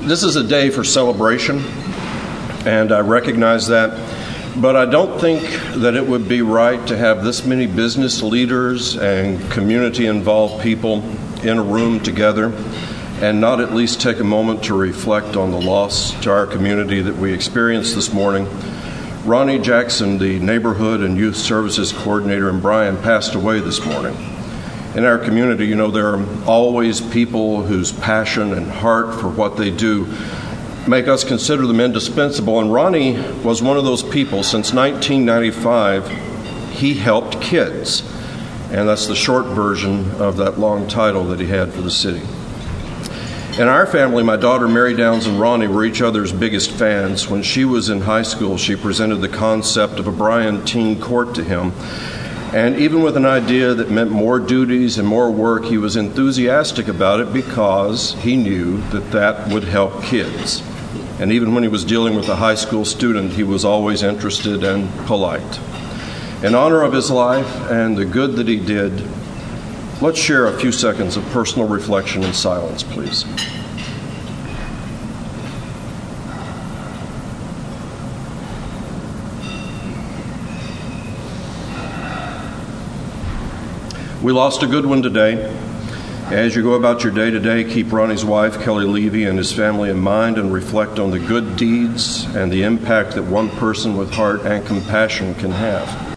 This is a day for celebration, and I recognize that, but I don't think that it would be right to have this many business leaders and community-involved people in a room together and not at least take a moment to reflect on the loss to our community that we experienced this morning. Ronnie Jackson, the Neighborhood and Youth Services Coordinator in Bryan, passed away this morning. In our community, there are always people whose passion and heart for what they do make us consider them indispensable. And Ronnie was one of those people. Since 1995, he helped kids. And that's the short version of that long title that he had for the city. In our family, my daughter Mary Downs and Ronnie were each other's biggest fans. When she was in high school, she presented the concept of a Bryan teen court to him. And even with an idea that meant more duties and more work, he was enthusiastic about it because he knew that that would help kids. And even when he was dealing with a high school student, he was always interested and polite. In honor of his life and the good that he did, let's share a few seconds of personal reflection in silence, please. We lost a good one today. As you go about your day today, keep Ronnie's wife, Kelly Levy, and his family in mind and reflect on the good deeds and the impact that one person with heart and compassion can have.